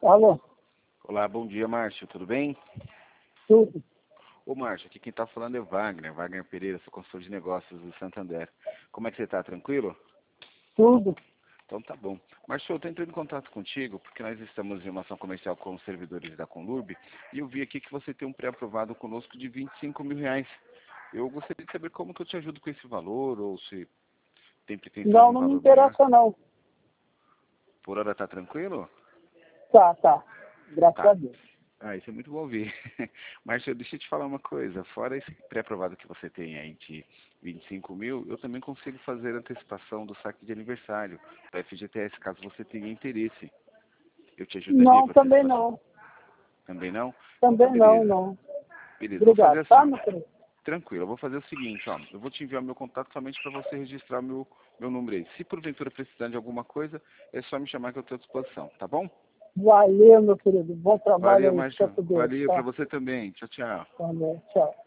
Alô? Olá, bom dia, Márcio, tudo bem? Tudo. Ô, Márcio, aqui quem está falando é Wagner Pereira, sou consultor de negócios do Santander. Como é que você está, tranquilo? Tudo. Então tá bom. Márcio, eu estou entrando em contato contigo porque nós estamos em uma ação comercial com os servidores da Conlurb e eu vi aqui que você tem um pré-aprovado conosco de R$ 25.000. Eu gostaria de saber como que eu te ajudo com esse valor ou se tem pretensão de Não, um não me valor maior. interessa não. Por hora tá tranquilo? Tá. Graças Tá. a Deus. Ah, isso é muito bom ouvir. Márcio, deixa eu te falar uma coisa. Fora esse pré-aprovado que você tem aí de 25.000, eu também consigo fazer antecipação do saque de aniversário da FGTS, caso você tenha interesse. Eu te ajudaria Não, com a também antecipação. não. Também não? Então tá Também não, beleza. não. Beleza, vou fazer Obrigado, tá, assim. meu querido? Tranquilo, eu vou fazer o seguinte, ó. Eu vou te enviar meu contato somente para você registrar meu número aí. Se porventura precisar de alguma coisa, é só me chamar que eu estou à disposição, tá bom? Valeu, meu querido. Bom trabalho Valeu, aí. Fica Márcio. com Deus, Valeu para tá? você também. Tchau, tchau. Valeu, tchau.